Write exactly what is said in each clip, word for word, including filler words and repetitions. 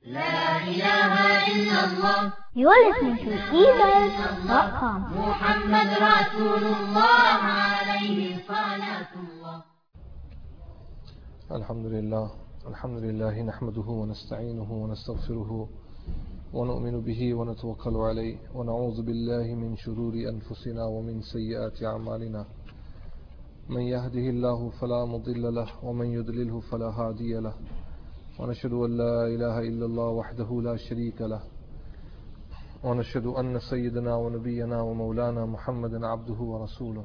لا إله إلا الله. You are listening to e-mail dot com. محمد رسول الله عليه صلاة الله. الحمد لله الحمد لله نحمده ونستعينه ونستغفره ونؤمن به ونتوكل عليه ونعوذ بالله من شرور أنفسنا ومن سيئات أعمالنا. من يهده الله فلا مضل له ومن يضلله فلا هادي له، ونشهد أن لا إله إلا الله وحده لا شريك له، ونشهد أن سيدنا ونبينا ومولانا محمدا عبده ورسوله.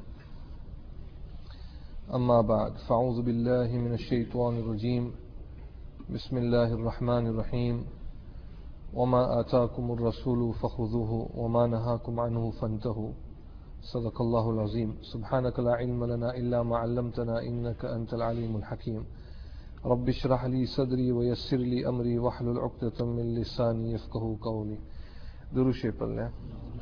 أما بعد، فأعوذ بالله من الشيطان الرجيم. بسم الله الرحمن الرحيم. وما آتاكم الرسول فخذوه وما نهاكم عنه فانتهوا. صدق الله العظيم. سبحانك لا علم لنا إلا ما علمتنا إنك أنت العليم الحكيم. رب اشرح لي صدري ويسر لي أمري واحلل عقدة من لساني يفقهوا قولي. درود شریف پڑھ لیں.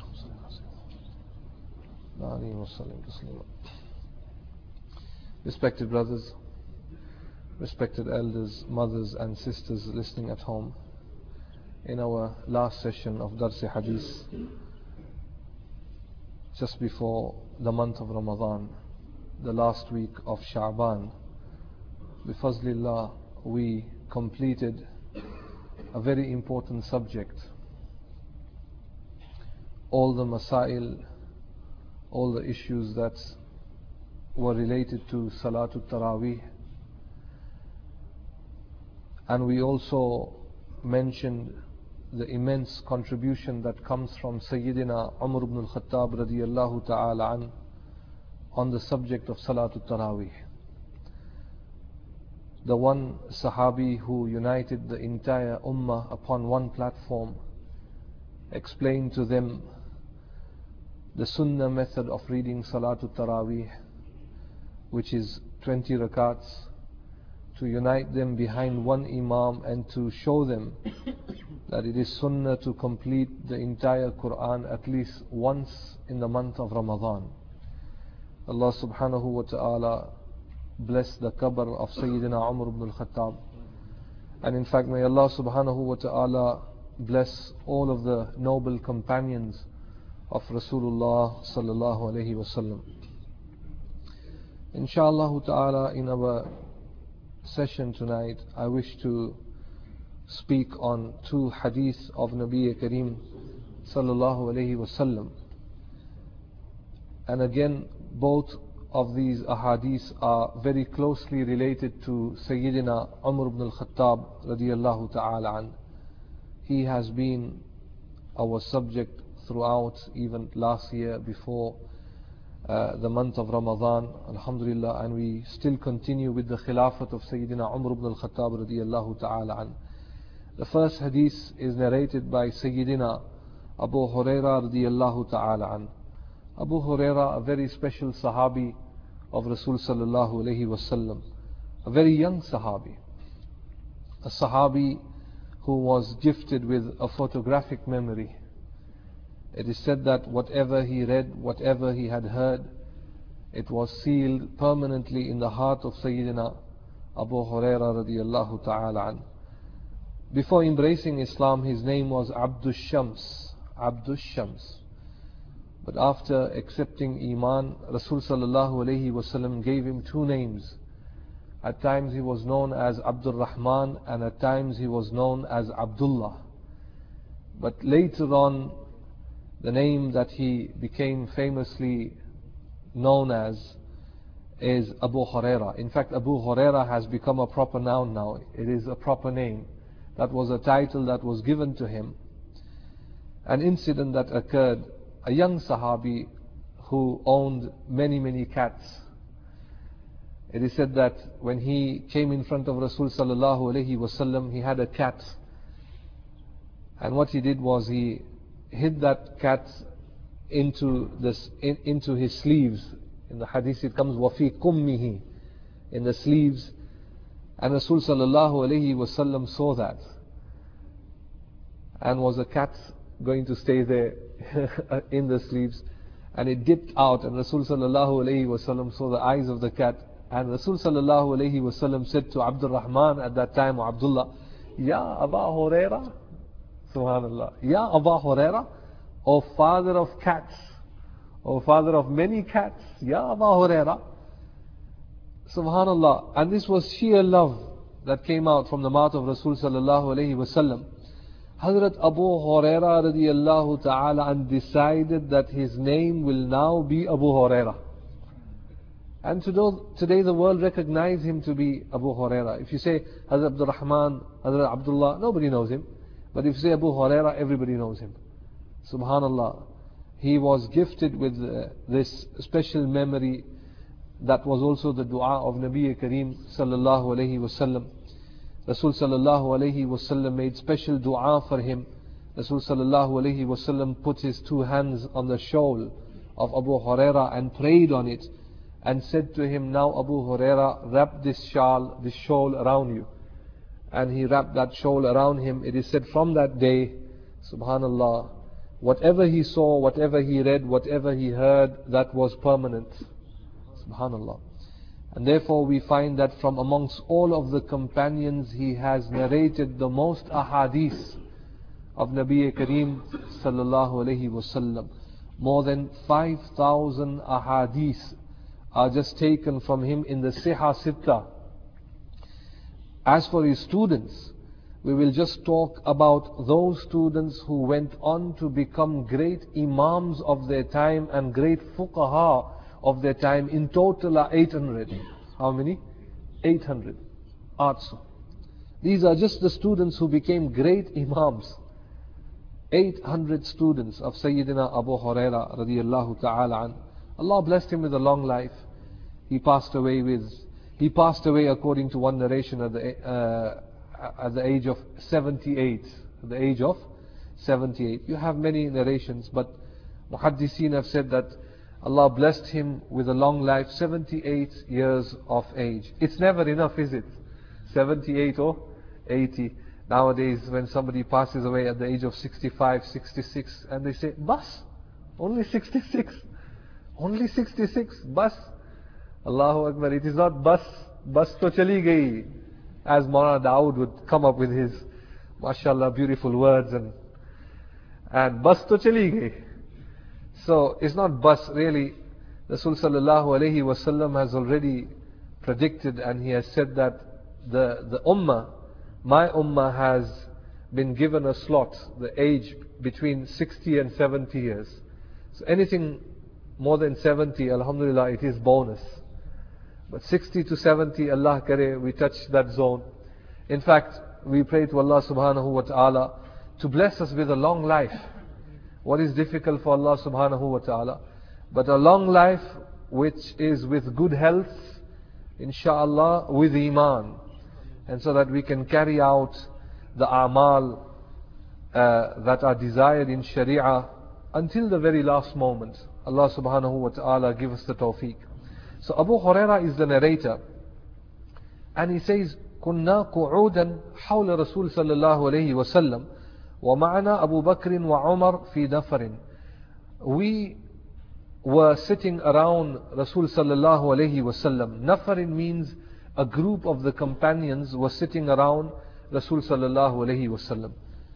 Respected brothers, respected elders, mothers and sisters listening at home, in our last session of Dars Hadith, just before the month of Ramadan, the last week of Sha'ban, bifazlillah, we completed a very important subject. All the masail, all the issues that were related to Salatul Taraweeh, and we also mentioned the immense contribution that comes from Sayyidina Umar ibn al-Khattab radiyallahu ta'ala an on the subject of Salatul Taraweeh. The one Sahabi who united the entire Ummah upon one platform, explained to them the Sunnah method of reading Salatul Taraweeh, which is twenty rakats, to unite them behind one Imam and to show them that it is Sunnah to complete the entire Quran at least once in the month of Ramadan. Allah subhanahu wa ta'ala bless the qabr of Sayyidina Umar ibn al-Khattab, and in fact may Allah subhanahu wa ta'ala bless all of the noble companions of Rasulullah sallallahu alayhi wa sallam. Inshallah ta'ala, in our session tonight, I wish to speak on two hadith of Nabi Kareem sallallahu alayhi wa sallam. And again, both of these ahadith are very closely related to Sayyidina Umar ibn al-Khattab radiyallahu ta'ala an. He has been our subject throughout, even last year before uh, the month of Ramadan, alhamdulillah, and we still continue with the khilafat of Sayyidina Umar ibn al-Khattab radiyallahu ta'ala an. The first hadith is narrated by Sayyidina Abu Hurairah radiyallahu ta'ala an. Abu Hurairah, a very special Sahabi of Rasul sallallahu alayhi wasallam, a very young Sahabi, a Sahabi who was gifted with a photographic memory. It is said that whatever he read, whatever he had heard, it was sealed permanently in the heart of Sayyidina Abu Hurairah radiyallahu ta'ala an. Before embracing Islam, his name was Abdul Shams, Abdul Shams. But after accepting Iman, Rasul sallallahu alayhi wasallam gave him two names. At times he was known as Abdul Rahman, and at times he was known as Abdullah. But later on, the name that he became famously known as is Abu Hurairah. In fact, Abu Hurairah has become a proper noun now. It is a proper name. That was a title that was given to him. An incident that occurred, a young Sahabi who owned many, many cats. It is said that when he came in front of Rasul sallallahu alayhi wasallam, he had a cat. And what he did was he hid that cat into this in, into his sleeves. In the hadith it comes wafi kummihi, in the sleeves, and Rasul sallallahu alayhi wasallam saw that. And was a cat going to stay there in the sleeves? And it dipped out, and Rasul sallallahu alayhi wasallam saw the eyes of the cat, and Rasul sallallahu alayhi wasallam said to Abdul Rahman at that time, or Abdullah, Ya Aba Huraira, subhanallah, Ya Aba Huraira, O father of cats, O father of many cats, Ya Aba Huraira, subhanallah. And this was sheer love that came out from the mouth of Rasul sallallahu alayhi wasallam. Hazrat Abu Huraira radiyallahu ta'ala and decided that his name will now be Abu Huraira. And today the world recognize him to be Abu Huraira. If you say Hazrat Abdul Rahman, Hazrat Abdullah, nobody knows him. But if you say Abu Huraira, everybody knows him. Subhanallah. He was gifted with uh, this special memory that was also the dua of Nabi Kareem sallallahu alayhi wasallam. Rasul sallallahu alayhi wasallam made special dua for him. Rasul sallallahu alayhi wasallam put his two hands on the shawl of Abu Huraira and prayed on it and said to him, now Abu Huraira, wrap this shawl, this shawl around you. And he wrapped that shawl around him. It is said from that day, subhanallah, whatever he saw, whatever he read, whatever he heard, that was permanent. Subhanallah. And therefore we find that from amongst all of the companions, he has narrated the most ahadith of Nabi Kareem sallallahu alayhi wasallam. More than five thousand ahadith are just taken from him in the Siha Sitta. As for his students, we will just talk about those students who went on to become great imams of their time and great fuqaha of their time. In total are eight hundred. How many? eight hundred. Arts. These are just the students who became great imams. eight hundred students of Sayyidina Abu Huraira radiyallahu ta'ala an. Allah blessed him with a long life. He passed away with, he passed away according to one narration at the, uh, at the age of seventy-eight. At the age of seventy-eight. You have many narrations, but Muhaddiseen have said that Allah blessed him with a long life, seventy-eight years of age. It's never enough, is it? seventy-eight or eighty. Nowadays, when somebody passes away at the age of sixty-five, sixty-six, and they say, bas, only sixty-six. Only sixty-six, bas. Allahu Akbar. It is not bas, bas to chali gayi. As Maulana Dawood would come up with his, mashallah, beautiful words, and, and bas to chali gayi. So it's not bus really. Rasul sallallahu alayhi wasallam has already predicted, and he has said that the, the ummah, my ummah has been given a slot, the age between sixty and seventy years. So anything more than seventy, alhamdulillah, it is bonus. But sixty to seventy, Allah kare, we touch that zone. In fact, we pray to Allah subhanahu wa ta'ala to bless us with a long life. What is difficult for Allah subhanahu wa ta'ala? But a long life which is with good health, inshaAllah, with iman. And so that we can carry out the a'mal uh, that are desired in sharia until the very last moment. Allah subhanahu wa ta'ala give us the tawfiq. So Abu Huraira is the narrator. And he says, كنا قعودا حول رسول صلى الله عليه وسلم ومعنا أبو بكر وعمر في نفر. We were sitting around Rasul sallallahu alayhi wasallam. Nafarin means a group of the companions were sitting around Rasul sallallahu alayhi wasallam.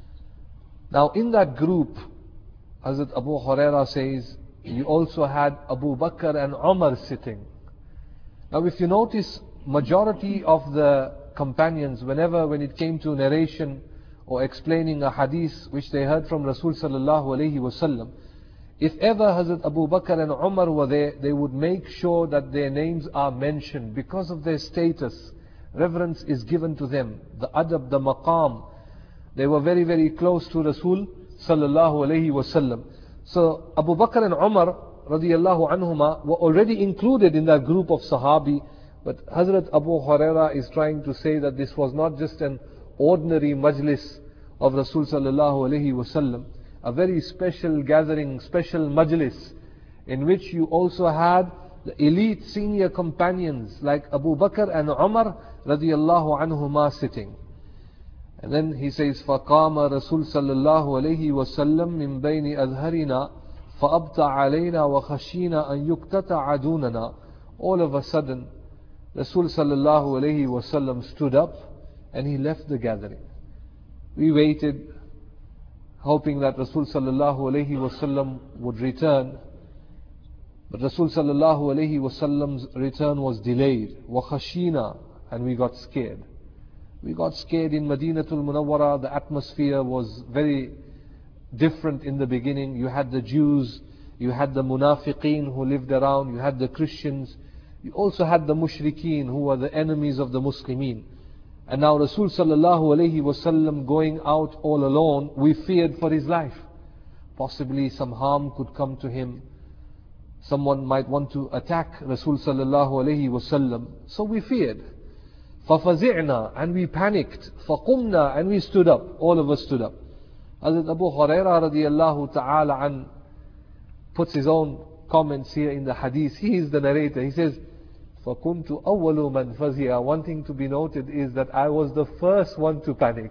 Now in that group, Hazrat Abu Huraira says, you also had Abu Bakr and Umar sitting. Now if you notice, majority of the companions, whenever when it came to narration or explaining a hadith which they heard from Rasul sallallahu alayhi wasallam, if ever Hazrat Abu Bakr and Umar were there, they would make sure that their names are mentioned because of their status. Reverence is given to them. The adab, the maqam. They were very, very close to Rasul sallallahu alayhi wasallam. So Abu Bakr and Umar radiyallahu anhuma were already included in that group of Sahabi. But Hazrat Abu Huraira is trying to say that this was not just an ordinary majlis of Rasul sallallahu alayhi wasallam. A very special gathering, special majlis, in which you also had the elite senior companions like Abu Bakr and Umar radiyallahu anhuma sitting. And then he says, فَقَامَ رَسُولُ صَلَّى اللَّهُ عَلَيْهِ وَسَلَّمْ مِنْ بَيْنِ أَذْهَرِنَا فَأَبْطَعَ عَلَيْنَا وَخَشِينَا أَنْ يُقْتَطَعَ دُونَنَا. All of a sudden, Rasul sallallahu alayhi wasallam stood up and he left the gathering. We waited, hoping that Rasul sallallahu alayhi wasallam would return. But Rasul sallallahu alayhi wasallam's return was delayed. وَخَشِينَا, and we got scared. We got scared in Madinatul Munawwara. The atmosphere was very different in the beginning. You had the Jews, you had the Munafiqeen who lived around, you had the Christians, you also had the Mushrikeen who were the enemies of the Muslimin. And now Rasul sallallahu alayhi wasallam going out all alone, we feared for his life. Possibly some harm could come to him. Someone might want to attack Rasul sallallahu alayhi wasallam. So we feared. فَفَزِعْنَا, and we panicked. فَقُمْنَا, and we stood up. All of us stood up. Hazrat Abu Hurairah radiyallahu ta'ala an puts his own comments here in the hadith. He is the narrator. He says, فَكُنْتُ أَوَّلُ مَنْ فَزِعَ. One thing to be noted is that I was the first one to panic.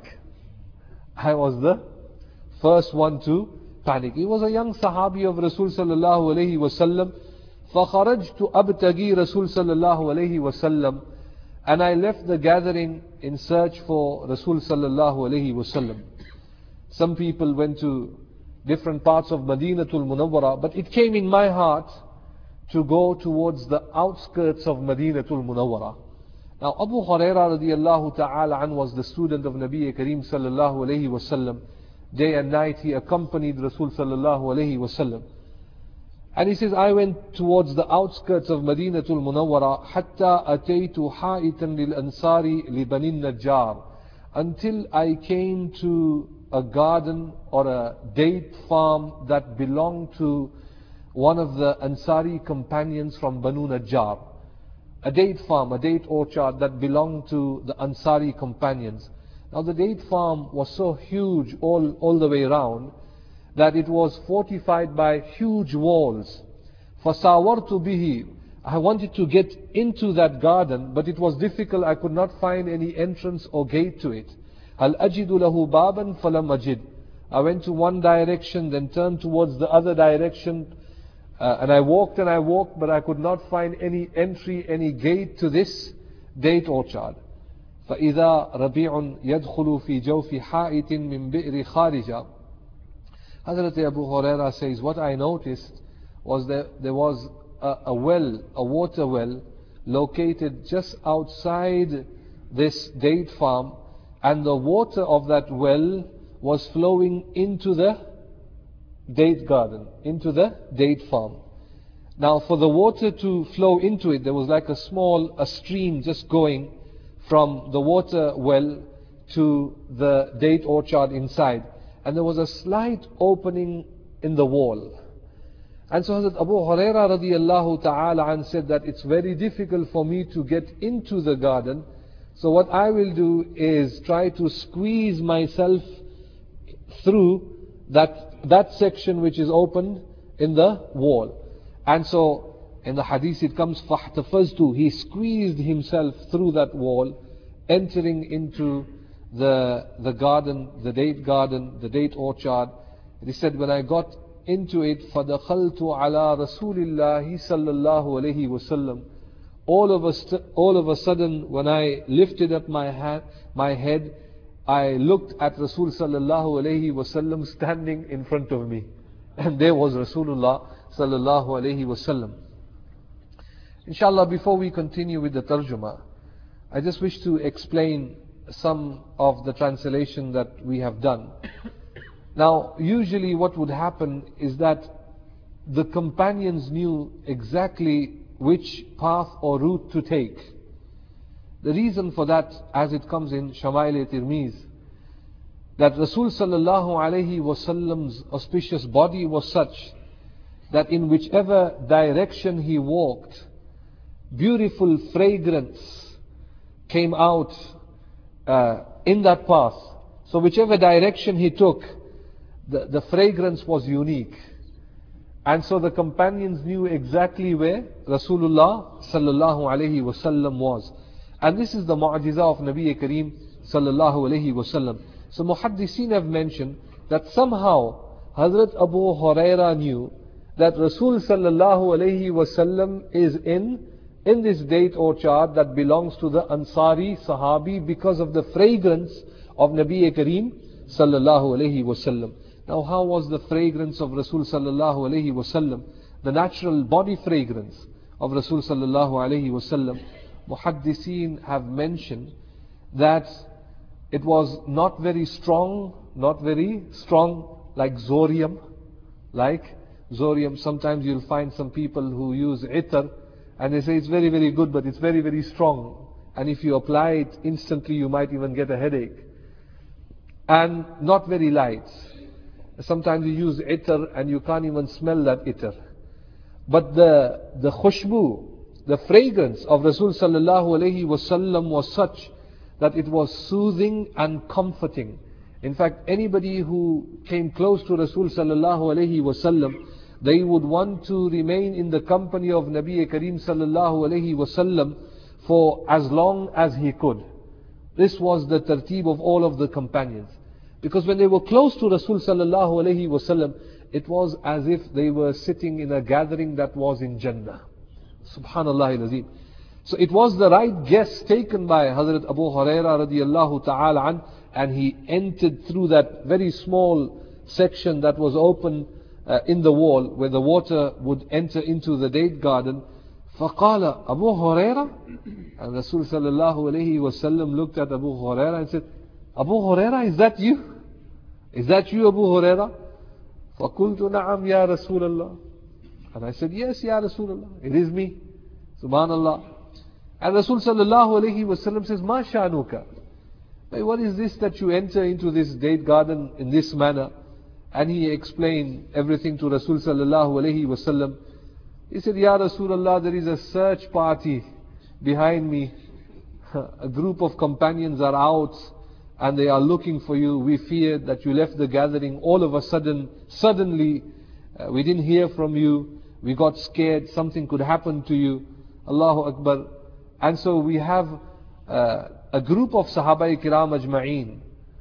I was the first one to panic. He was a young Sahabi of Rasul sallallahu alayhi wasallam. فَخَرَجْتُ أَبْتَغِي Rasul sallallahu alayhi wasallam. And I left the gathering in search for Rasul sallallahu alayhi wasallam. Some people went to different parts of Madinatul Munawwara, but it came in my heart to go towards the outskirts of Madinatul Munawwara. Now Abu Hurairah radiyallahu ta'ala an was the student of Nabi Kareem sallallahu alayhi wasallam. Day and night he accompanied Rasul sallallahu alayhi wasallam. And he says, I went towards the outskirts of Madinatul Munawwara حَتَّى أَتَيْتُ حَائِتًا لِلْأَنصَارِ لِبَنِي النَّجَّارِ, until I came to a garden or a date farm that belonged to one of the Ansari companions from Banu Najjar. A date farm, a date orchard that belonged to the Ansari companions. Now the date farm was so huge all, all the way around that it was fortified by huge walls. فَسَاوَرْتُ بِهِ, I wanted to get into that garden, but it was difficult. I could not find any entrance or gate to it. هَلْ أَجِدُ لَهُ بَابًا فَلَمْ أَجِدْ. I went to one direction, then turned towards the other direction, uh, and I walked and I walked, but I could not find any entry, any gate to this date orchard. فَإِذَا رَبِيعٌ يَدْخُلُ فِي جَوْفِ حَائِتٍ مِّن بِئْرِ خَارِجَةٍ. Hazrat Abu Hurairah says, what I noticed was that there was a, a well, a water well, located just outside this date farm, and the water of that well was flowing into the date garden, into the date farm. Now for the water to flow into it, there was like a small, a stream just going from the water well to the date orchard inside. And there was a slight opening in the wall. And so Hazrat Abu Hurairah radiyallahu ta'ala an said that it's very difficult for me to get into the garden. So what I will do is try to squeeze myself through that, that section which is opened in the wall. And so in the hadith it comes, فَاحْتَفَزْتُ, he squeezed himself through that wall, entering into the the garden, the date garden, the date orchard. He said, when I got into it, فَدَخَلْتُ عَلَى رَسُولِ اللَّهِ صَلَّى اللَّهُ عَلَيْهِ وَسَلَّمَ. All of a st- all of a sudden, when I lifted up my hand, my head, I looked at Rasul sallallahu alayhi wasallam standing in front of me, and there was Rasulullah sallallahu alayhi wasallam. Inshallah, before we continue with the tarjuma, I just wish to explain some of the translation that we have done. Now, usually what would happen is that the companions knew exactly which path or route to take. The reason for that, as it comes in Shama'il-e-Tirmiz, that Rasul sallallahu alayhi wasallam's auspicious body was such that in whichever direction he walked, beautiful fragrance came out uh, in that path. So whichever direction he took, the, the fragrance was unique. And so the companions knew exactly where Rasulullah sallallahu alayhi wasallam was. And this is the mu'jiza of Nabi Kareem sallallahu alayhi wasallam. So Muhaddiseen have mentioned that somehow Hazrat Abu Hurairah knew that Rasul sallallahu alayhi wasallam is in in this date orchard that belongs to the Ansari Sahabi because of the fragrance of Nabi Kareem sallallahu alayhi wasallam. Now how was the fragrance of Rasul sallallahu alayhi wasallam? The natural body fragrance of Rasul sallallahu alayhi wasallam. Muhaddiseen have mentioned that it was not very strong, not very strong like Zorium, like Zorium. Sometimes you'll find some people who use itar and they say it's very very good, but it's very very strong, and if you apply it instantly you might even get a headache. And not very light. Sometimes you use itar and you can't even smell that itar. But the the khushbu, the fragrance of Rasul sallallahu alayhi wasallam was such that it was soothing and comforting. In fact, anybody who came close to Rasul sallallahu alayhi wasallam, they would want to remain in the company of Nabi Kareem sallallahu alayhi wasallam for as long as he could. This was the tartib of all of the companions. Because when they were close to Rasul sallallahu alayhi wasallam, it was as if they were sitting in a gathering that was in Jannah. Subhanallah al-Azim. So it was the right guess taken by Hazrat Abu Huraira radiyallahu ta'ala an, and he entered through that very small section that was open uh, in the wall where the water would enter into the date garden. فَقَالَ Abu Huraira, and Rasul sallallahu alayhi wasallam looked at Abu Huraira and said, Abu Huraira, is that you? Is that you, Abu Huraira? فَقُلْتُ نَعَمْ يَا رَسُولَ اللَّهِ. And I said, yes, Ya Rasulullah, it is me. Subhanallah. And Rasul sallallahu alayhi wasallam says, Ma sha'nuka? What is this that you enter into this date garden in this manner? And he explained everything to Rasul sallallahu alayhi wasallam. He said, Ya Rasulullah, there is a search party behind me. A group of companions are out and they are looking for you. We feared that you left the gathering all of a sudden. Suddenly, uh, we didn't hear from you. We got scared. Something could happen to you. Allahu Akbar. And so we have uh, a group of Sahaba Kiram Ajma'een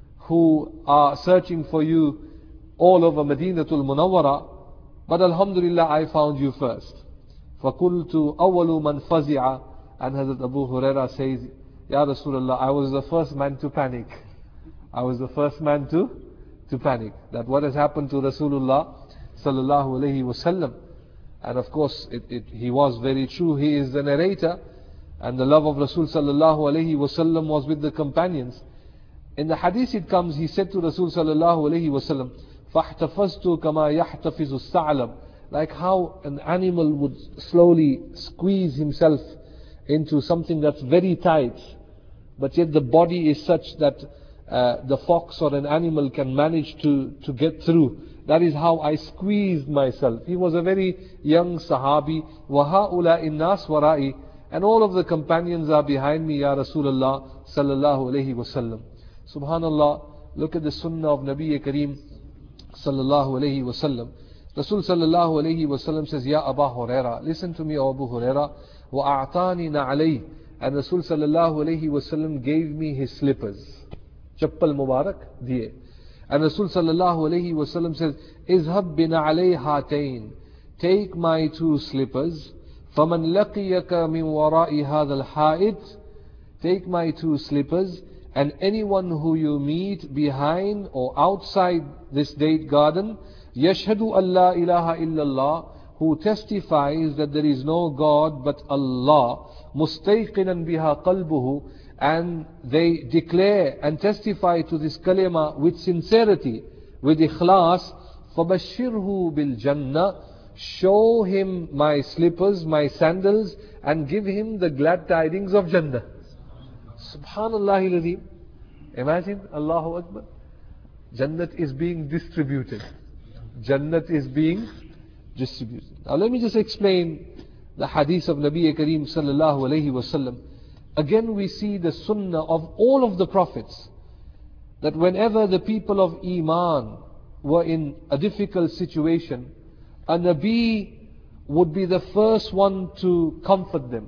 who are searching for you all over Madinatul Munawwara. But Alhamdulillah, I found you first. فَقُلْتُ أَوَّلُ مَنْ فَزِعَ. And Hazrat Abu Huraira says, Ya Rasulullah, I was the first man to panic. I was the first man to, to panic. That what has happened to Rasulullah sallallahu alayhi wasallam. And of course, it, it, he was very true. He is the narrator. And the love of Rasul sallallahu alayhi wasallam was with the companions. In the hadith it comes, he said to Rasul sallallahu alayhi wasallam, فَاحْتَفَزْتُ كَمَا يَحْتَفِزُ الثَّعْلَبُ. Like how an animal would slowly squeeze himself into something that's very tight, but yet the body is such that uh, the fox or an animal can manage to, to get through. That is how I squeezed myself. He was a very young Sahabi. وَهَؤُلَاءِ النَّاسِ وَرَائِي. And all of the companions are behind me, Ya Rasulullah sallallahu alayhi wasallam. Subhanallah, look at the sunnah of Nabi Kareem sallallahu alayhi wasallam. Rasul sallallahu alayhi wasallam says, Ya Abu Huraira, listen to me, O Abu Huraira. وَأَعْطَانِي نَعْلَيْهِ. And Rasul sallallahu alayhi wasallam gave me his slippers. Chappal Mubarak diye. And Rasul sallallahu alayhi wasallam says, اِذْهَبْ بِنَعْلَيْ هَاتَيْنِ. Take my two slippers. فَمَنْ لَقِيَكَ مِنْ وَرَاءِ هَذَا الْحَائِطِ. Take my two slippers, and anyone who you meet behind or outside this date garden, يَشْهَدُ أَن لَا إِلَهَ إِلَّا اللَّهِ, who testifies that there is no God but Allah, مُسْتَيْقِنًا بِهَا قَلْبُهُ, and they declare and testify to this kalima with sincerity, with ikhlas, فَبَشِّرْهُ بِالْجَنَّةِ. Show him my slippers, my sandals, and give him the glad tidings of Jannah. Subhanallah al-Azim. Imagine, Allahu Akbar. Jannat is being distributed. Jannat is being distributed. Now let me just explain the hadith of Nabi Kareem sallallahu alayhi wasallam. Again we see the sunnah of all of the prophets, that whenever the people of Iman were in a difficult situation, a Nabi would be the first one to comfort them.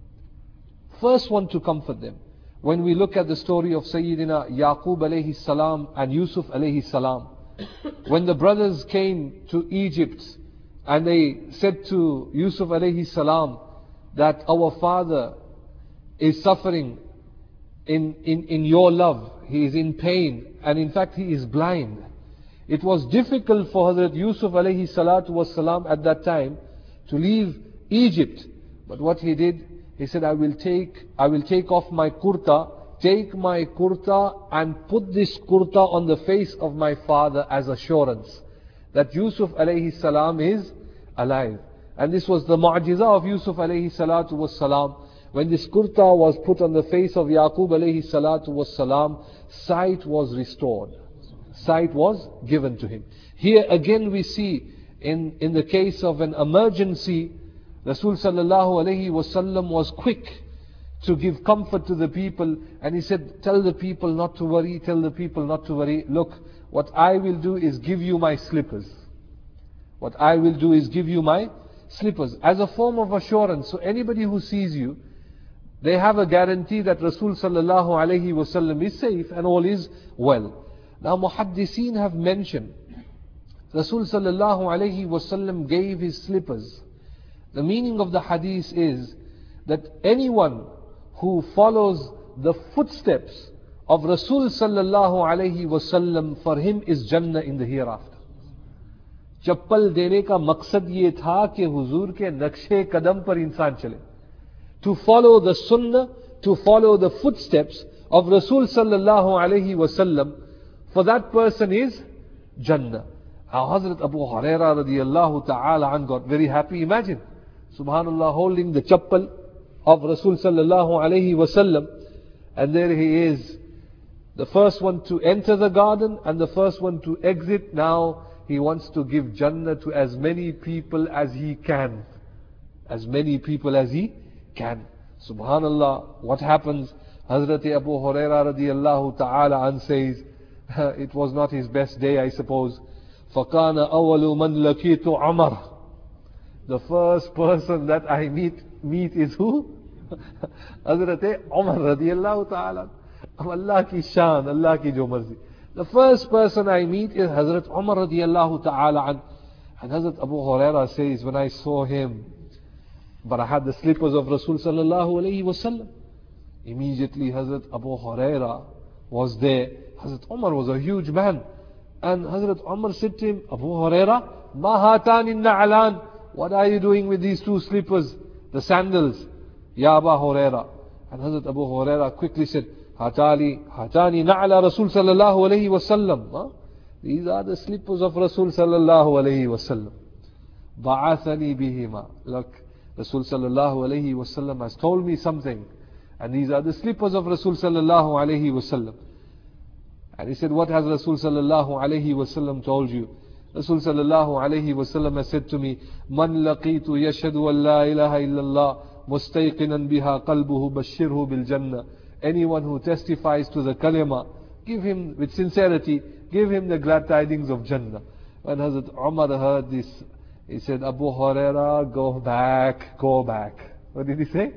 First one to comfort them. When we look at the story of Sayyidina Yaqub alayhi salam and Yusuf alayhi salam, when the brothers came to Egypt and they said to Yusuf alayhi salam that our father is suffering in, in, in your love. He is in pain, and in fact he is blind. It was difficult for Hazrat Yusuf alayhi salatu was salam at that time to leave Egypt. But what he did, he said, I will take, I will take off my kurta, take my kurta and put this kurta on the face of my father as assurance that Yusuf alayhi salam is alive. And this was the mu'jiza of Yusuf alayhi salatu was salam. When this kurta was put on the face of Yaqub alayhi salatu was salam, sight was restored. Sight was given to him. Here again we see in, in the case of an emergency, Rasul sallallahu alayhi wasallam was quick to give comfort to the people, and he said, tell the people not to worry, tell the people not to worry. Look, what I will do is give you my slippers. What I will do is give you my slippers as a form of assurance. So anybody who sees you, they have a guarantee that Rasul sallallahu alayhi wasallam is safe and all is well. Now Muhaddiseen have mentioned Rasul sallallahu alayhi wasallam gave his slippers. The meaning of the hadith is that anyone who follows the footsteps of Rasul sallallahu alayhi wasallam, for him is Jannah in the hereafter. चप्पल देने का मकसद ये था कि हुजूर के नक्शे कदम पर इंसान चले. To follow the sunnah, to follow the footsteps of Rasul sallallahu alayhi wasallam, for that person is Jannah. Now Hazrat Abu Hurairah radiyallahu ta'ala an got very happy. Imagine, subhanallah, holding the chappal of Rasul sallallahu alayhi wasallam, and there he is, the first one to enter the garden and the first one to exit. Now he wants to give Jannah to as many people as he can. As many people as he can. Subhanallah, what happens? Hazrat Abu Hurairah radiyallahu ta'ala an says, it was not his best day, I suppose. فَقَانَ أَوَّلُ مَنْ لَكِيتُ عَمَرٍ. The first person that I meet meet is who? Hazrat Umar radiyallahu ta'ala. Allah ki shan, Allah ki jo marzi. The first person I meet is Hazrat Umar radiyallahu ta'ala. And Hazrat Abu Hurairah says, when I saw him, but I had the slippers of Rasul sallallahu alayhi wasallam. Immediately Hazrat Abu Hurairah was there. Hazrat Umar was a huge man. And Hazrat Umar said to him, Abu Hurairah, ma hatani na'alan. What are you doing with these two slippers, the sandals? Ya Abu Hurairah. And Hazrat Abu Hurairah quickly said, Hatali, hatani na'ala Rasul sallallahu alayhi wasallam. Huh? These are the slippers of Rasul sallallahu alayhi wasallam. Ba'athani bihima. Look, Rasul sallallahu alayhi wasallam has told me something. And these are the slippers of Rasul sallallahu alayhi wasallam. And he said, what has Rasul sallallahu alayhi wasallam told you? Rasul sallallahu alayhi wasallam has said to me, Man laqitu yashhadu an la ilaha illallah mustayqinan biha qalbuhu bashirhu bil jannah. Anyone who testifies to the kalima, give him with sincerity, give him the glad tidings of Jannah. When Hazrat Umar heard this, he said, Abu Hurairah, go back, go back. What did he say?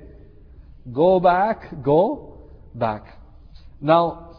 Go back, go back. Now,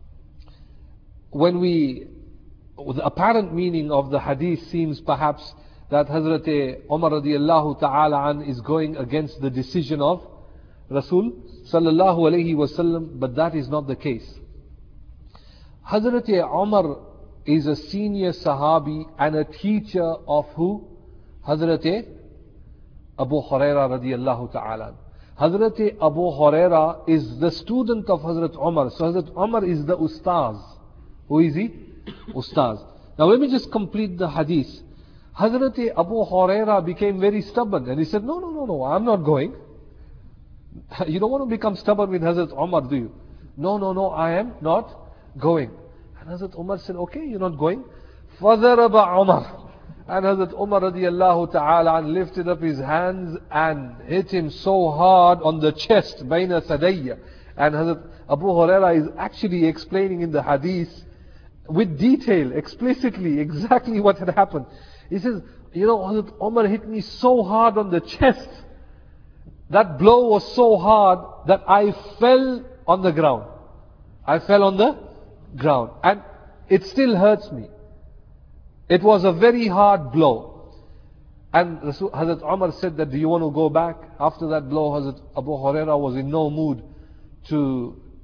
when we, the apparent meaning of the hadith seems perhaps that Hazrat Umar radiyallahu ta'ala an is going against the decision of Rasul sallallahu alayhi wasallam, but that is not the case. Hazrat Umar is a senior Sahabi and a teacher of who? Hazrat Abu Hurairah radiyallahu ta'ala. Hazrat Abu Hurairah is the student of Hazrat Umar. So Hazrat Umar is the Ustaz. Who is he? Ustaz. Now let me just complete the hadith. Hazrat Abu Hurairah became very stubborn and he said, no, no, no, no, I'm not going. You don't want to become stubborn with Hazrat Umar, do you? No, no, no, I am not going. And Hazrat Umar said, okay, you're not going. فَضَرَبَ Umar. And Hazrat Umar radiyallahu ta'ala lifted up his hands and hit him so hard on the chest, bayna sadayya. And Hazrat Abu Hurairah is actually explaining in the hadith with detail, explicitly, exactly what had happened. He says, you know, Hazrat Umar hit me so hard on the chest. That blow was so hard that I fell on the ground. I fell on the ground. And it still hurts me. It was a very hard blow. And Hazrat Umar said that, do you want to go back? After that blow, Hazrat Abu Hurairah was in no mood to,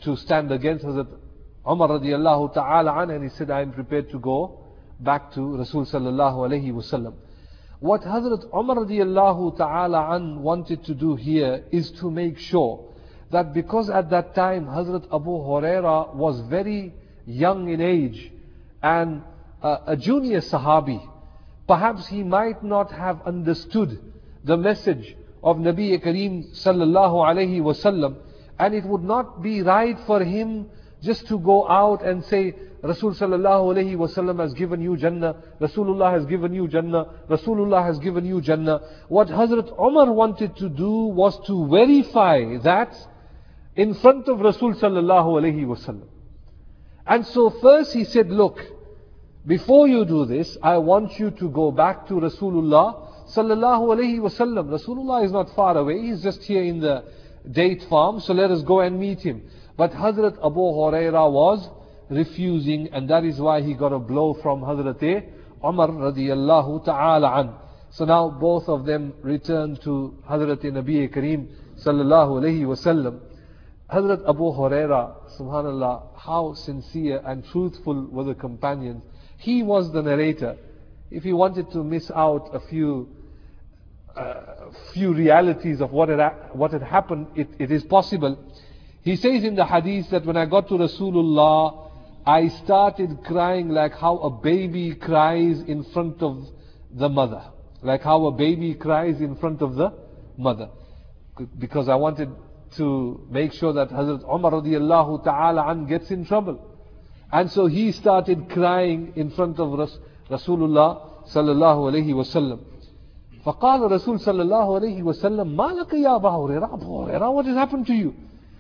to stand against Hazrat Umar radiallahu ta'ala an, and he said, I am prepared to go back to Rasul sallallahu alayhi wasallam. What Hazrat Umar radiallahu ta'ala an wanted to do here is to make sure that because at that time Hazrat Abu Huraira was very young in age and uh, a junior Sahabi, perhaps he might not have understood the message of Nabi Kareem sallallahu alayhi wasallam, and it would not be right for him just to go out and say, Rasul sallallahu alayhi wasallam has given you Jannah, Rasulullah has given you Jannah, Rasulullah has given you Jannah. What Hazrat Umar wanted to do was to verify that in front of Rasul sallallahu alayhi wasallam. And so first he said, look, before you do this, I want you to go back to Rasulullah sallallahu alayhi wasallam. Rasulullah is not far away, he's just here in the date farm, so let us go and meet him. But Hazrat Abu Huraira was refusing, and that is why he got a blow from Hazrat Umar radiyallahu ta'ala an. So now both of them returned to Hazrat Nabi Kareem sallallahu alayhi wasallam. Hazrat Abu Huraira, subhanallah, how sincere and truthful were the companions. He was the narrator. If he wanted to miss out a few uh, few realities of what had, what had happened, it, it is possible. He says in the hadith that when I got to Rasulullah, I started crying like how a baby cries in front of the mother. Like how a baby cries in front of the mother. Because I wanted to make sure that Hazrat Umar radiallahu ta'ala an gets in trouble. And so he started crying in front of Ras- Rasulullah sallallahu alayhi wasallam. فقال رسول صلى الله عليه وسلم ما لك يا أبا هريرة Abu Huraira, what has happened to you?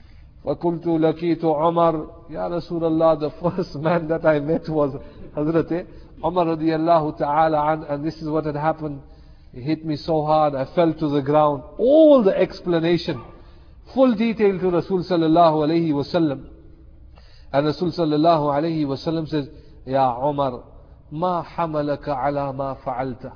فقلت لقيت عمر يا رسول الله, the first man that I met was Hazrat Umar radiallahu ta'ala an, and this is what had happened. He hit me so hard, I fell to the ground. All the explanation, full detail to Rasul sallallahu alayhi wasallam. And Rasul sallallahu alayhi wasallam says, Ya Umar, ma hamalaka ala ma fa'alta.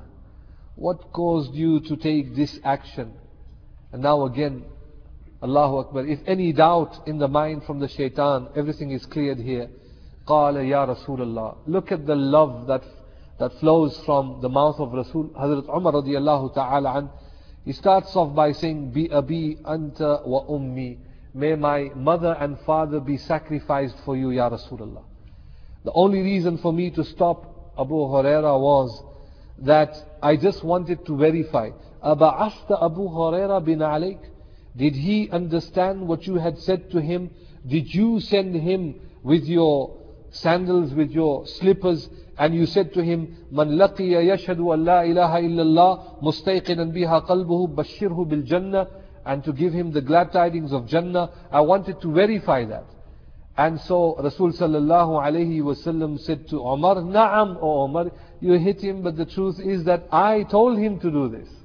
What caused you to take this action? And now again, Allahu Akbar, if any doubt in the mind from the shaitan, everything is cleared here. قال ya Rasulullah. Look at the love that that flows from the mouth of Rasul. Hazrat Umar radiallahu ta'ala an, he starts off by saying, Bi abi anta wa ummi. May my mother and father be sacrificed for you, Ya Rasulullah. The only reason for me to stop Abu Huraira was that I just wanted to verify. Aba'asta Abu Huraira bin alayk. Did he understand what you had said to him? Did you send him with your sandals, with your slippers, and you said to him, Man laqiya yashhadu an la ilaha illallah mustayqinan biha qalbuhu bashirhu bil jannah, and to give him the glad tidings of Jannah? I wanted to verify that. And so Rasul sallallahu alayhi wasallam said to Umar, Na'am, O Umar, you hit him, but the truth is that I told him to do this.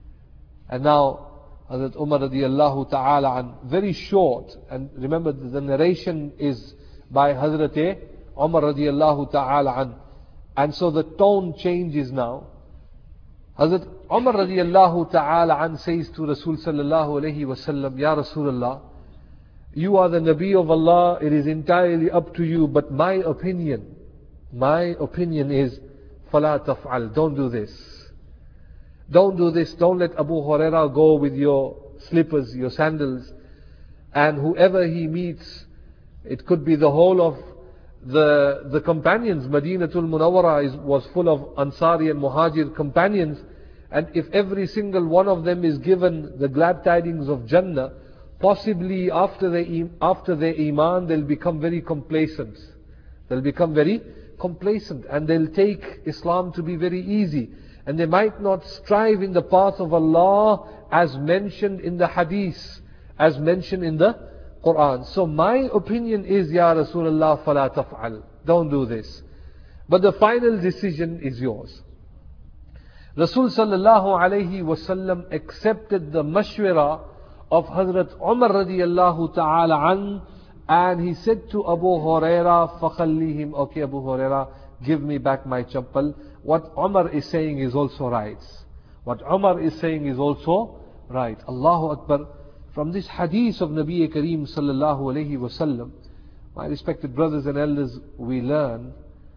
And now Hazrat Umar radiallahu ta'ala an, very short, and remember the narration is by Hazrat Umar radiallahu ta'ala an, and so the tone changes now. Hazrat Umar radiallahu ta'ala an says to Rasul sallallahu alayhi wasallam, Ya Rasulullah, you are the Nabi of Allah, it is entirely up to you, but my opinion, my opinion is, فَلَا تَفْعَلْ, don't do this. Don't do this, don't let Abu Huraira go with your slippers, your sandals, and whoever he meets, it could be the whole of the, the companions. Madinatul Munawwara is, was full of Ansari and Muhajir companions, and if every single one of them is given the glad tidings of Jannah, possibly after their, after their Iman, they'll become very complacent. They'll become very complacent, and they'll take Islam to be very easy. And they might not strive in the path of Allah as mentioned in the Hadith, as mentioned in the Quran. So my opinion is, Ya Rasulullah, فَلَا تَفْعَلْ, don't do this. But the final decision is yours. Rasul sallallahu alayhi wasallam accepted the mashwara of Hazrat Umar radiyallahu ta'ala an, and he said to Abu Huraira, فَخَلِّهِمْ, okay Abu Huraira, give me back my chappal. What Umar is saying is also right. What Umar is saying is also right. Allahu Akbar. from this hadith of Nabi Kareem sallallahu alayhi wasallam, my respected brothers and elders, we learn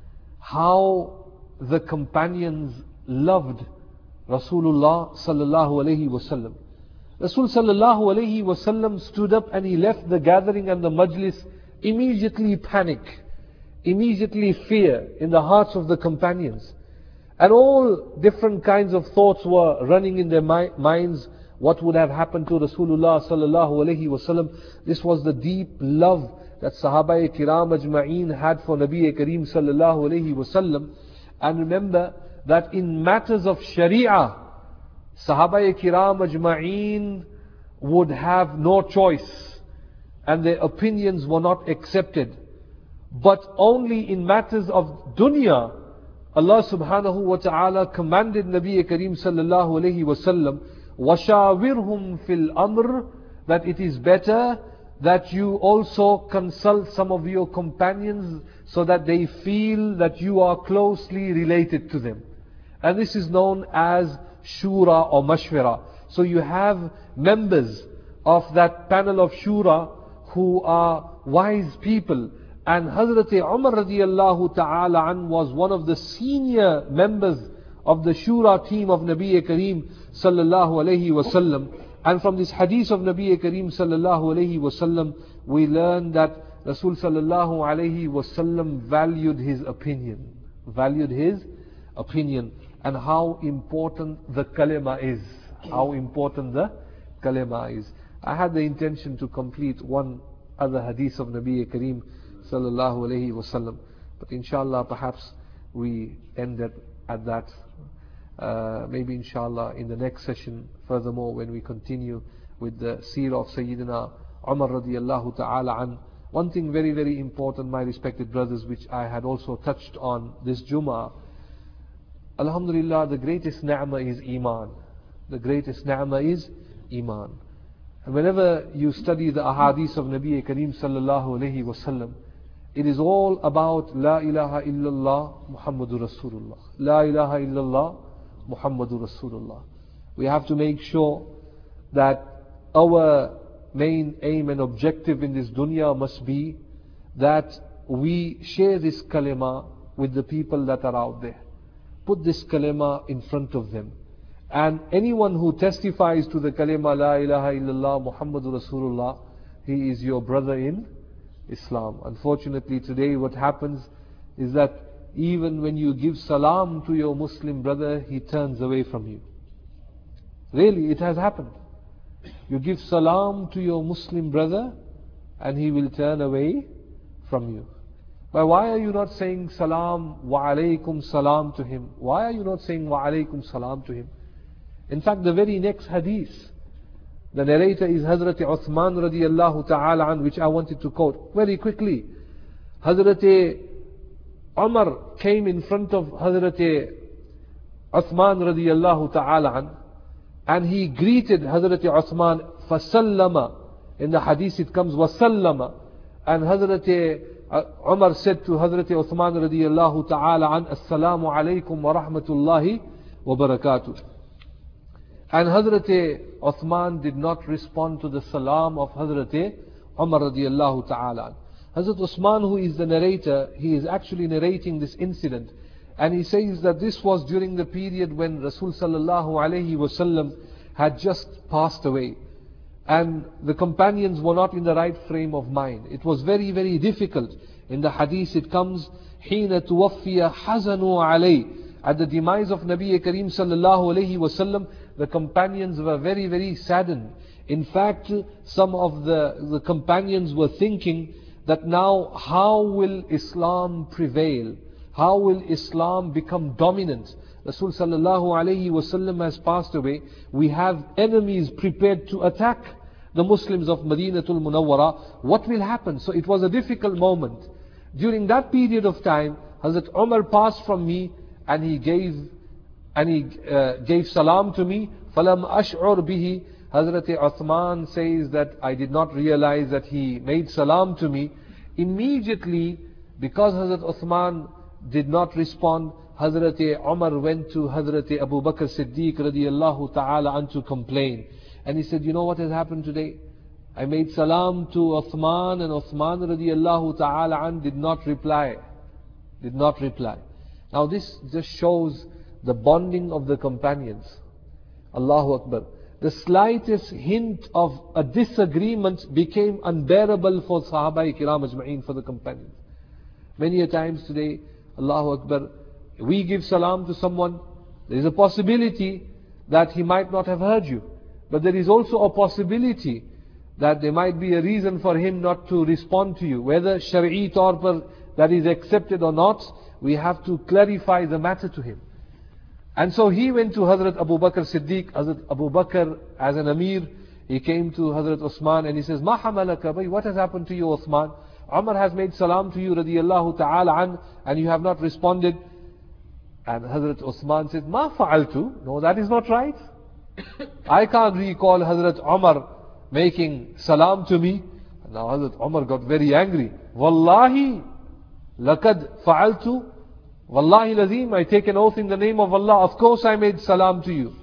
how the companions loved Rasulullah sallallahu alayhi wasallam. Rasul sallallahu alayhi wasallam stood up and he left the gathering and the majlis. Immediately panic, immediately fear in the hearts of the companions. And all different kinds of thoughts were running in their mi- minds. What would have happened to Rasulullah sallallahu alayhi wasallam? This was the deep love that Sahaba Kiram Ajma'een had for Nabi Kareem sallallahu alayhi wasallam. And remember that in matters of Sharia, Sahaba Kiram Ajma'een would have no choice, and their opinions were not accepted. But only in matters of dunya, Allah subhanahu wa ta'ala commanded Nabi Kareem sallallahu alayhi wasallam, وَشَاوِرْهُمْ فِي الْأَمْرِ, that it is better that you also consult some of your companions so that they feel that you are closely related to them. And this is known as shura or mashwara. So you have members of that panel of shura who are wise people. And Hazrat Umar radiyallahu ta'ala an was one of the senior members of the shura team of Nabi Kareem sallallahu alayhi wasallam. And from this hadith of Nabi Kareem sallallahu alayhi wasallam, we learn that Rasul sallallahu alayhi wasallam valued his opinion. Valued his opinion. And how important the kalima is. How important the kalima is. I had the intention to complete one other hadith of Nabi Kareem sallallahu alayhi wasallam, but inshallah perhaps we end it at that. Uh, maybe inshallah in the next session, furthermore, when we continue with the seerah of Sayyidina Umar radiyallahu ta'ala an. One thing very very important, my respected brothers, which I had also touched on this Jummah. Alhamdulillah, the greatest ni'mah is Iman. The greatest ni'mah is Iman. And whenever you study the ahadith of Nabi Kareem sallallahu alayhi wasallam, it is all about La ilaha illallah Muhammadur Rasulullah. La ilaha illallah Muhammadur Rasulullah. We have to make sure that our main aim and objective in this dunya must be that we share this kalima with the people that are out there. Put this kalima in front of them. And anyone who testifies to the kalima La ilaha illallah Muhammadur Rasulullah, he is your brother in Islam. Unfortunately today what happens is that even when you give salam to your Muslim brother, he turns away from you. Really, it has happened. You give salam to your Muslim brother and he will turn away from you. But why are you not saying salam wa alaykum salam to him? Why are you not saying wa alaykum salam to him? In fact, the very next hadith, the narrator is Hazrat Uthman radiyallahu ta'ala an, which I wanted to quote very quickly. Hazrat Umar came in front of Hazrat Uthman radiyallahu ta'ala an, and he greeted Hazrat Uthman fasallama. In the hadith it comes wasallama. And Hazrat Umar said to Hazrat Uthman radiyallahu ta'ala an, assalamu alaykum wa rahmatullahi wa barakatuh. And Hazrat Uthman did not respond to the salam of Hazrat Umar radiyallahu ta'ala. Hazrat Uthman, who is the narrator, he is actually narrating this incident. And he says that this was during the period when Rasul sallallahu alayhi wasallam had just passed away. And the companions were not in the right frame of mind. It was very, very difficult. In the hadith it comes, حِينَ تُوَفِّيَ حَزَنُوا عَلَيْهِ. At the demise of Nabi Kareem sallallahu alayhi wasallam, the companions were very, very saddened. In fact, some of the, the companions were thinking that now how will Islam prevail? How will Islam become dominant? Rasul sallallahu alayhi wasallam has passed away. We have enemies prepared to attack the Muslims of Madinatul Munawwara. What will happen? So it was a difficult moment. During that period of time, Hazrat Umar passed from me and he gave and he uh, gave salam to me. Falam ash'ur bihi. Hazrat Uthman says that I did not realize that he made salam to me. Immediately, because Hazrat Uthman did not respond, Hazrat Umar went to Hazrat Abu Bakr Siddiq radiyallahu ta'ala an to complain. And he said, you know what has happened today? I made salam to Uthman, and Uthman radiallahu ta'ala an did not reply. Did not reply. Now this just shows the bonding of the companions. Allahu Akbar. The slightest hint of a disagreement became unbearable for Sahaba Kiram Ajma'een, for the companions. Many a times today, Allahu Akbar, we give salam to someone, there is a possibility that he might not have heard you. But there is also a possibility that there might be a reason for him not to respond to you. Whether Shari'i taur par that is accepted or not, we have to clarify the matter to him. And so he went to Hazrat Abu Bakr Siddiq. Hazrat Abu Bakr, as an Amir, he came to Hazrat Uthman and he says, Ma hamalaka bhai, what has happened to you, Uthman? Umar has made salam to you radiyallahu ta'ala an, and you have not responded. And Hazrat Uthman said, Ma fa'altu? No, that is not right. I can't recall Hazrat Umar making salam to me. And now Hazrat Umar got very angry. Wallahi, laqad fa'altu. Wallahi lazim, I take an oath in the name of Allah, of course I made salam to you.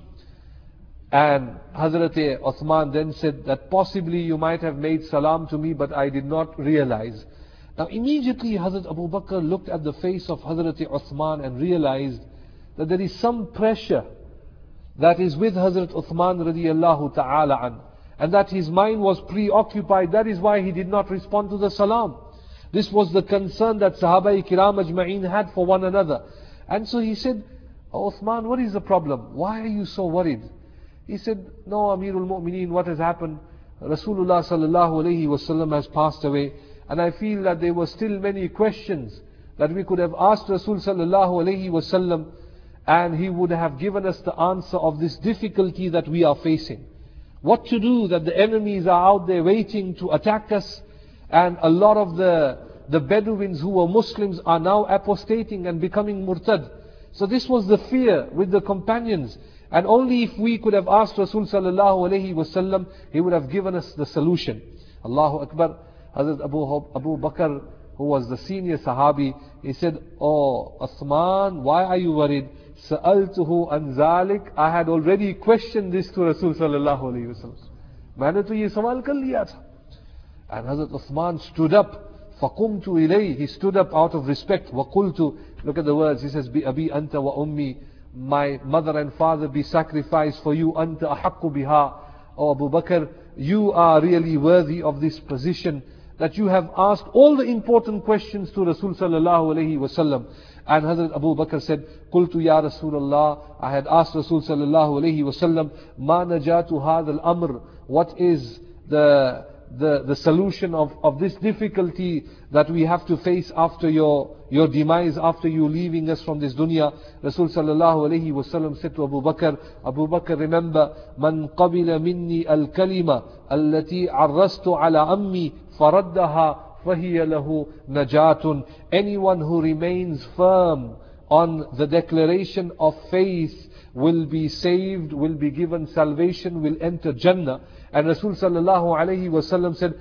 And Hazrat Uthman then said that possibly you might have made salam to me, but I did not realize. Now immediately Hazrat Abu Bakr looked at the face of Hazrat Uthman and realized that there is some pressure that is with Hazrat Uthman radiyallahu ta'ala an, and that his mind was preoccupied. That is why he did not respond to the salam. This was the concern that Sahaba Kiram Ajma'een had for one another. And so he said, oh, Uthman, what is the problem? Why are you so worried? He said, no, Amirul Mu'mineen, what has happened? Rasulullah sallallahu alayhi wasallam has passed away. And I feel that there were still many questions that we could have asked Rasul sallallahu alayhi wasallam, and he would have given us the answer of this difficulty that we are facing. What to do that the enemies are out there waiting to attack us, and a lot of the, the Bedouins who were Muslims are now apostating and becoming murtad. So this was the fear with the companions. And only if we could have asked Rasul sallallahu alayhi wasallam, he would have given us the solution. Allahu Akbar. Hazrat Abu, Abu Bakr, who was the senior Sahabi, he said, oh Uthman, why are you worried? Sa'altuhu an zalik. I had already questioned this to Rasul sallallahu alayhi wasallam. Maine to ye sawal kar liya tha. And Hazrat Uthman stood up. فَقُمْتُ إِلَيْهِ. He stood up out of respect. وَقُلْتُ. Look at the words. He says, بِأَبِي أَنْتَ وَأُمِّي. My mother and father be sacrificed for you. أَنْتَ أَحَقُّ بِهَا. Oh Abu Bakr, you are really worthy of this position, that you have asked all the important questions to Rasul sallallahu alayhi wasallam. And Hazrat Abu Bakr said, قُلْتُ يَا رَسُولَ اللَّهِ. I had asked Rasul sallallahu alayhi wasallam, مَا نَجَاتُ هَذَا الْأَمْرِ. What is the The, the solution of, of this difficulty that we have to face after your, your demise, after you leaving us from this dunya? Rasul sallallahu alayhi wasallam said to Abu Bakr, Abu Bakr, remember, Man qabila minni al-kalima allati arrastu ala ammi faraddaha fahiya lahu najatun. Anyone who remains firm on the declaration of faith will be saved, will be given salvation, will enter Jannah. And Rasul sallallahu alayhi wasallam said,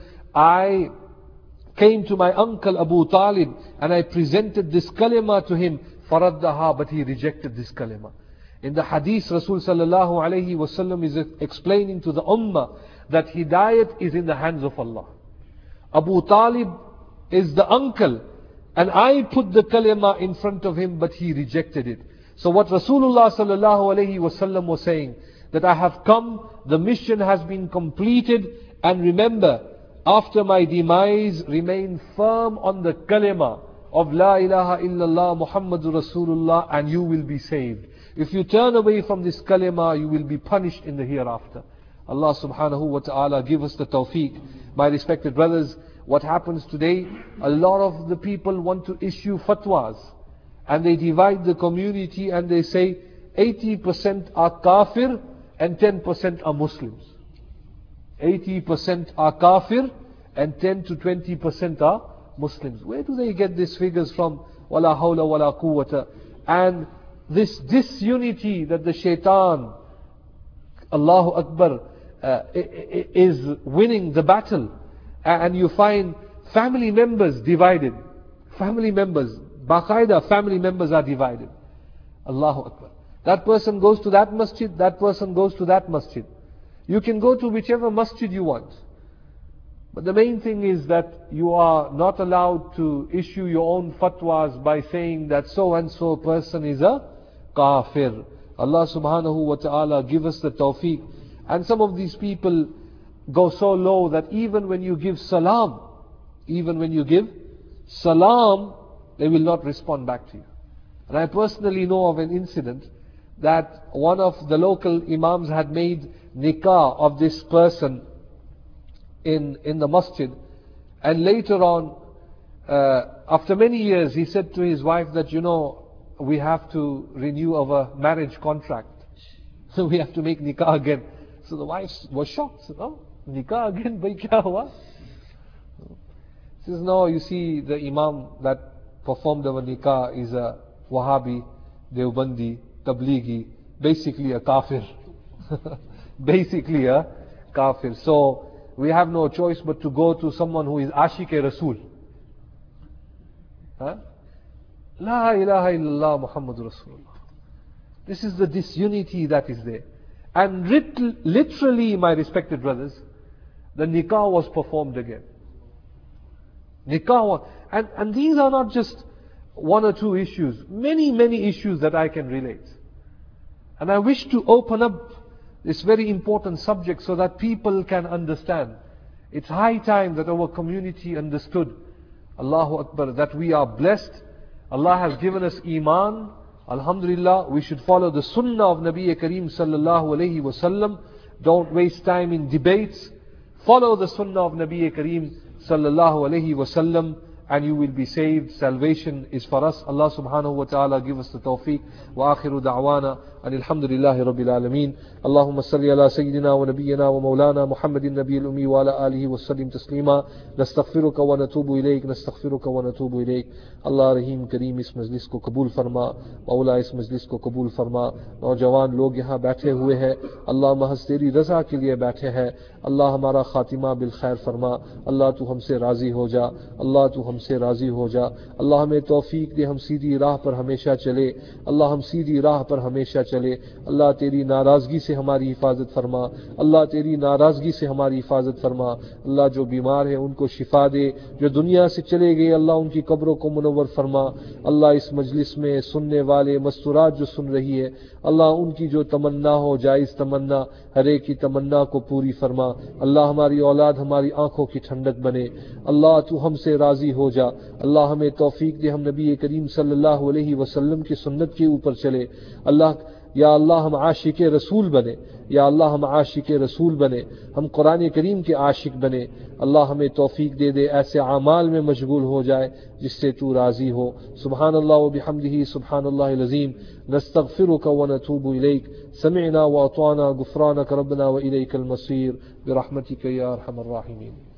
I came to my uncle Abu Talib and I presented this kalima to him, faraddaha, but he rejected this kalima. In the hadith, Rasul sallallahu alayhi wasallam is explaining to the ummah that hidayat is in the hands of Allah. Abu Talib is the uncle, and I put the kalima in front of him, but he rejected it. So what Rasulullah sallallahu alayhi wasallam was saying, that I have come, the mission has been completed, and remember, after my demise, remain firm on the kalima of La ilaha illallah Muhammadur Rasulullah, and you will be saved. If you turn away from this kalima, you will be punished in the hereafter. Allah subhanahu wa ta'ala give us the tawfiq. My respected brothers, what happens today, a lot of the people want to issue fatwas, and they divide the community and they say eighty percent are kafir and ten percent are Muslims. eighty percent are kafir and ten to twenty percent are Muslims. Where do they get these figures from? Wala hawla wala quwwata. And this disunity that the shaitan, Allahu Akbar, uh, is winning the battle. And you find family members divided. Family members, baqaida family members are divided. Allahu Akbar. That person goes to that masjid, that person goes to that masjid. You can go to whichever masjid you want. But the main thing is that you are not allowed to issue your own fatwas by saying that so and so person is a kafir. Allah subhanahu wa ta'ala give us the tawfiq. And some of these people go so low that even when you give salam, even when you give salam, they will not respond back to you. And I personally know of an incident that one of the local imams had made nikah of this person in, in the masjid. And later on, uh, after many years, he said to his wife that, you know, we have to renew our marriage contract. So we have to make nikah again. So the wife was shocked. Oh, nikah again? Bhai kya hua? He says, no, you see, the imam that performed our nikah is a Wahhabi, Deobandi, Tablighi, basically a kafir. Basically a kafir. So we have no choice but to go to someone who is Ashiq-e-Rasool. Huh? La ilaha illallah Muhammadur Rasulullah. This is the disunity that is there. And lit- literally, my respected brothers, the nikah was performed again. Nikah was, and, and these are not just one or two issues, many, many issues that I can relate. And I wish to open up this very important subject so that people can understand. It's high time that our community understood, Allahu Akbar, that we are blessed. Allah has given us Iman. Alhamdulillah, we should follow the Sunnah of Nabi Kareem Sallallahu Alaihi Wasallam. Don't waste time in debates. Follow the Sunnah of Nabi Kareem Sallallahu Alaihi Wasallam, and you will be saved. Salvation is for us. Allah subhanahu wa ta'ala give us the tawfiq. Wa akhiru da'wana and alhamdulillahi rabbil alameen. Allahumma salli ala sayyidina wa nabiyyina wa maulana Muhammadin nabiyil ummi wa ala alihi wa sallim taslima. Nastaghfiruka wa natubu ilayk. Nastaghfiruka wa natubu ilayk. Allah Rahim Kareem इस मजलिस को कबूल फरमा. मौला इस मजलिस को कबूल फरमा. नौजवान लोग यहाँ बैठे हुए हैं, अल्लाह महज तेरी रजा के लिए बैठे हैं. अल्लाह हमारा खातिमा बिल खैर फरमा. अल्लाह तू हमसे राजी हो जा. अल्लाह तू हमसे राजी हो जा. अल्लाह हमें तौफीक दे, हम सीधी राह पर हमेशा चले. अल्लाह हम सीधी राह पर हमेशा चले. अल्लाह तेरी नाराजगी से हमारी हिफाजत फरमा. अल्लाह तेरी नाराजगी से हमारी हिफाजत फरमा. अल्लाह जो बीमार है उनको शिफा दे. जो दुनिया से चले गए अल्लाह उनकी कब्रों को मुनव्वर फरमा. अल्लाह इस मजलिस में सुनने वाले मस्तूरात जो सुन रही है, अल्लाह उनकी जो तमन्ना हो, जायज़ तमन्ना, हर एक की तमन्ना को पूरी फरमा. अल्लाह हमारी औलाद हमारी आंखों की ठंडक बने. अल्लाह तू हमसे राजी हो जा. अल्लाह हमें तौफीक दे, हम नबी करीम सल्लल्लाहु अलैहि वसल्लम की सुन्नत के ऊपर चले. अल्लाह या अल्लाह हम आशिक रसूल बने. या अल्लाह हम आशिक रसूल बने. हम कुरान करीम के आशिक बने. अल्लाह हमें तौफीक दे दे, ऐसे आमाल में मशगूल हो जाए जिससे तू राजी हो. सुब्हानल्लाह व बिहम्दिही सुब्हानल्लाहिल अज़ीम. नस्तगफिरुका व नतूबु इलैक. समिअना व अताना गुफ़रानक रब्बना व इलैकल मसीर. बिरहमतिका या अरहमर राहिमीन.